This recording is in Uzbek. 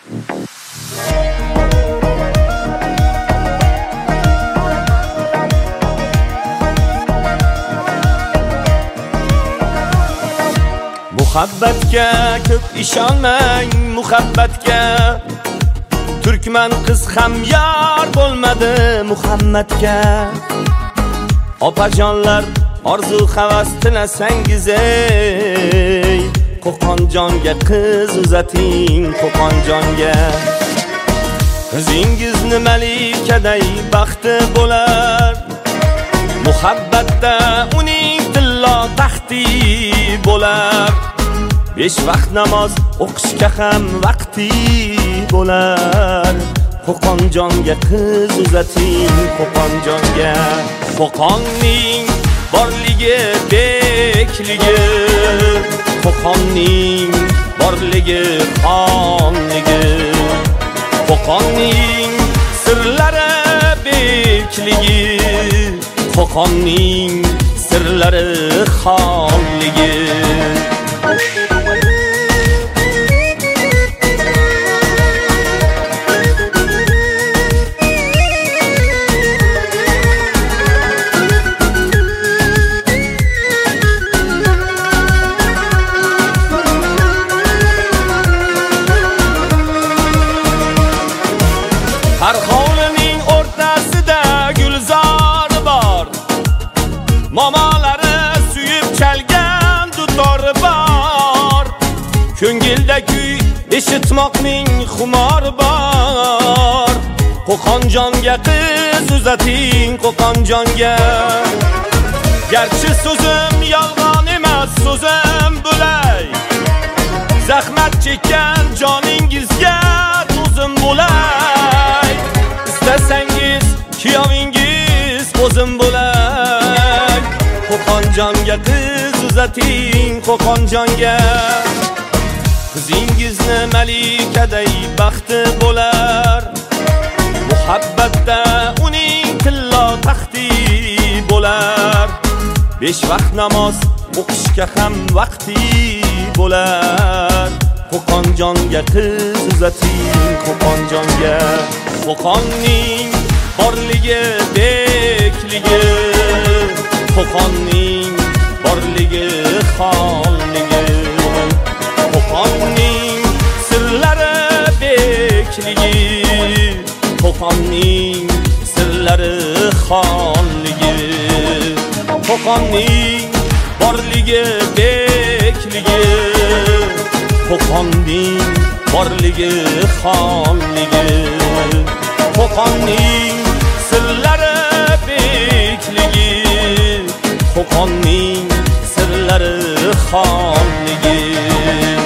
Muhabbatga ko'p ishonmang, muhabbatga turkman qiz ham yor bo'lmadi Muhammadga. Opajonlar orzu havas tilasangiz ey, Qo'qonjonga qiz uzating, Qo'qonjonga. Qizingizni malikaday baxti bo'lar, muhabbatda uning tillo taxti bo'lar. 5 vaqt namoz o'qishga ham vaqti bo'lar. Qo'qonjonga qiz uzating, Qo'qonjonga. Qo'qonning borligi bekligi, Qo'qonning borligi xonligi. Qo'qonning sirlari bekligi, Qo'qonning sirlari xonligi. Har hovlining o'rtasida gulzor bor, momalari suyib chalgan dutor bor. Ko'ngilda kuy eshitmoqning xumor bor. Qo'qonjonga qiz uzating, Qo'qonjonga. Garchi so'zim yolg'on emas, so'zim bo'lay. Zahmat chekkan joningizga do'zim bo'lay. İstesengiz kiyovingiz o'zim bo'lay. Qo'qonjonga qiz uzating, Qo'qonjonga. Qizingizni malikaday baxti bo'lar, muhabbatda uning tillo taxti bo'lar. 5 vaqt namoz o'qishga ham vaqti bo'lar. Qo'qonjonga qiz uzating, Qo'qonjonga. Qo'qonning borligi bekligi, Qo'qonning borligi xonligi. Qo'qonning sirlari bekligi, Qo'qonning sirlari xonligi. Qo'qonning borligi bekligi, Qo'qonning borligi xonligi. Qo'qonning sirlari bekligi, Qo'qonning sirlari xonligi.